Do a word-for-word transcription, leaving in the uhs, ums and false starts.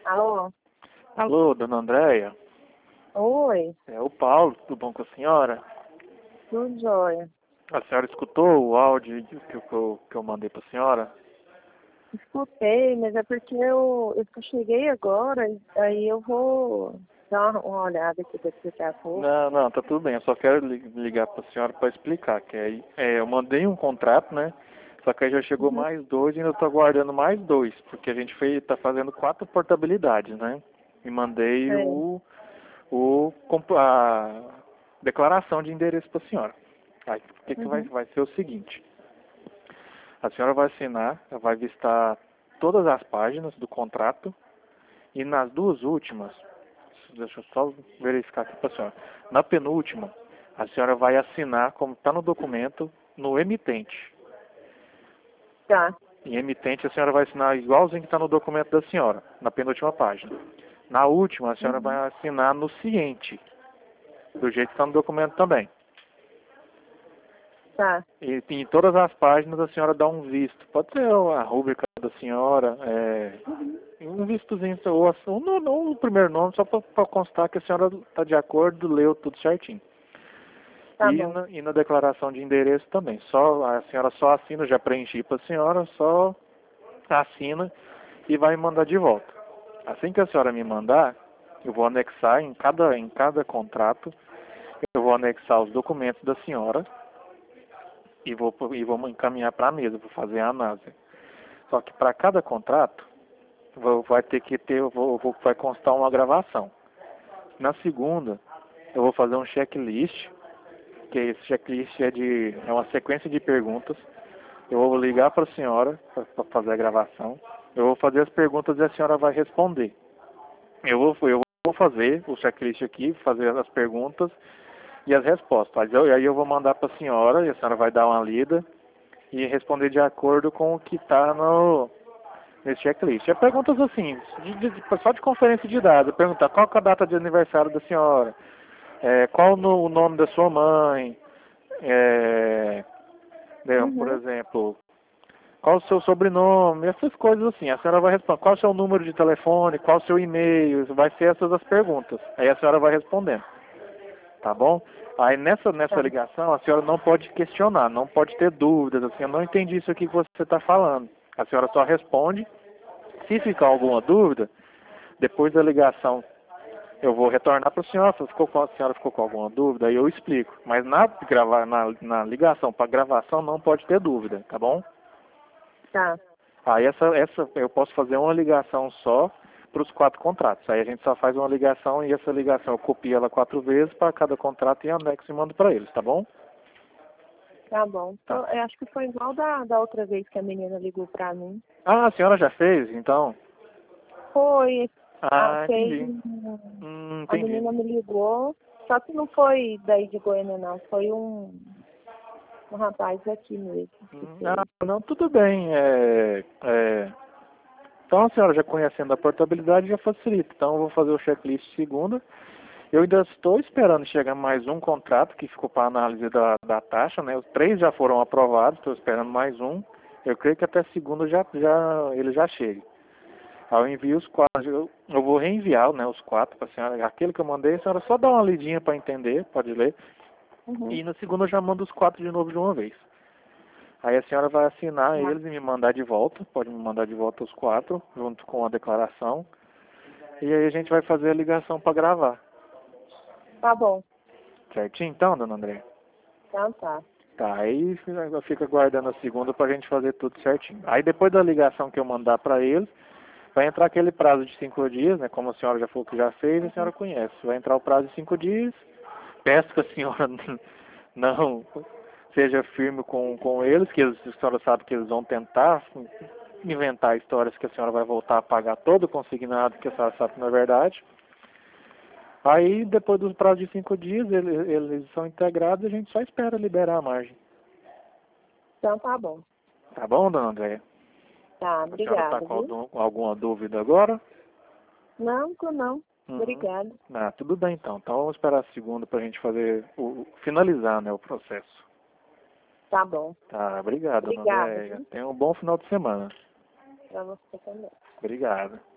Alô? Alô, dona Andréia? Oi, É o Paulo, tudo bom com a senhora? tudo jóia. A senhora escutou o áudio que eu, que eu, que eu mandei para a senhora? Escutei, mas é porque eu, eu só cheguei agora, aí eu vou dar uma, uma olhada aqui daqui a pouco. Não, não, tá tudo bem. Eu só quero li- ligar para a senhora para explicar. Que aí, é, eu mandei um contrato, né? Só que aí já chegou Uhum. mais dois e ainda estou aguardando mais dois, porque a gente fez, tá fazendo quatro portabilidades, né? E mandei É. o, o comp- a declaração de endereço para a senhora. Aí, o que, que vai, Uhum. vai ser o seguinte? A senhora vai assinar, vai vistar todas as páginas do contrato e nas duas últimas, deixa eu só verificar aqui para a senhora. Na penúltima, a senhora vai assinar como está no documento, no emitente. Tá. Em emitente, a senhora vai assinar igualzinho que está no documento da senhora, na penúltima página. Na última, a senhora vai Uhum. assinar no ciente, do jeito que está no documento também. Tá. E em todas as páginas a senhora dá um visto. Pode ser a rúbrica da senhora, é, Uhum. um vistozinho, ou a- ou no, ou o primeiro nome, só para constar que a senhora está de acordo, leu tudo certinho. Tá E bom. na, e na declaração de endereço também. Só, a senhora só assina, já preenchi para a senhora, só assina e vai me mandar de volta. Assim que a senhora me mandar, eu vou anexar em cada, em cada contrato, eu vou anexar os documentos da senhora e vou, e vou encaminhar para a mesa, vou fazer a análise. Só que para cada contrato, vou, vai ter que ter, vou, vou, vai constar uma gravação. Na segunda, eu vou fazer um checklist, que esse checklist é, de, é uma sequência de perguntas. Eu vou ligar para a senhora para fazer a gravação. Eu vou fazer as perguntas e a senhora vai responder. Eu vou, eu vou fazer o checklist aqui, fazer as perguntas e as respostas. Aí eu, aí eu vou mandar para a senhora e a senhora vai dar uma lida e responder de acordo com o que está no nesse checklist. É perguntas assim, de, de, de- só de conferência de dados. Perguntar qual que é a data de aniversário da senhora, é, qual no, o nome da sua mãe, é, né, por Uhum. exemplo, qual o seu sobrenome, essas coisas assim. A senhora vai responder qual o seu número de telefone, qual o seu e-mail, vai ser essas as perguntas. Aí a senhora vai respondendo, tá bom? Aí nessa, nessa Tá. ligação a senhora não pode questionar, não pode ter dúvidas, assim, eu não entendi isso aqui que você está falando. A senhora só responde. Se ficar alguma dúvida, depois da ligação eu vou retornar para a senhora, se ficou com, a senhora ficou com alguma dúvida, aí eu explico. Mas na, gravar, na, na ligação para gravação não pode ter dúvida, tá bom? Tá. Aí essa, essa eu posso fazer uma ligação só para os quatro contratos. Aí a gente só faz uma ligação e essa ligação eu copio ela quatro vezes para cada contrato e anexo e mando para eles, tá bom? Tá bom. Tá. Então, eu acho que foi igual da, da outra vez que a menina ligou pra mim. Ah, a senhora já fez, então? Foi. A, Ah, fez, entendi. um- Hum, a entendi. menina me ligou, só que não foi daí de Goiânia, não. Foi um, um rapaz aqui mesmo que Hum, fez. Ah, não, tudo bem. É, é, Então a senhora já conhecendo a portabilidade já facilita. Então eu vou fazer o checklist segunda. Eu ainda estou esperando chegar mais um contrato que ficou para análise da, da taxa, né? Os três já foram aprovados, estou esperando mais um. Eu creio que até segunda já, já, ele já chega. Aí eu envio os quatro, eu, eu vou reenviar, né, os quatro para a senhora. Aquele que eu mandei, a senhora só dá uma lidinha para entender, pode ler. Uhum. E na segunda eu já mando os quatro de novo de uma vez. Aí a senhora vai assinar Tá. eles e me mandar de volta, pode me mandar de volta os quatro, junto com a declaração. E aí a gente vai fazer a ligação para gravar. Tá bom. Certinho então, dona André? Então tá. Tá, aí fica fica aguardando a segunda pra gente fazer tudo certinho. Aí depois da ligação que eu mandar para eles, vai entrar aquele prazo de cinco dias, né? Como a senhora já falou que já fez, a senhora conhece. Vai entrar o prazo de cinco dias. Peço que a senhora não seja firme com, com eles, que eles, a senhora sabe que eles vão tentar inventar histórias que a senhora vai voltar a pagar todo o consignado, que a senhora sabe que não é verdade. Aí, depois dos prazos de cinco dias, eles, eles são integrados e a gente só espera liberar a margem. Então tá bom. Tá bom, dona Andréia? Tá, A senhora está obrigada, com viu? algum- alguma dúvida agora? Não, tô não. Uhum. Obrigada. Ah, tudo bem então. Então vamos esperar a segunda para a gente fazer o finalizar, né, o processo. Tá bom. Tá, obrigado, dona Obrigada, Andréia. viu? Tenha um bom final de semana. Pra você também. Obrigado.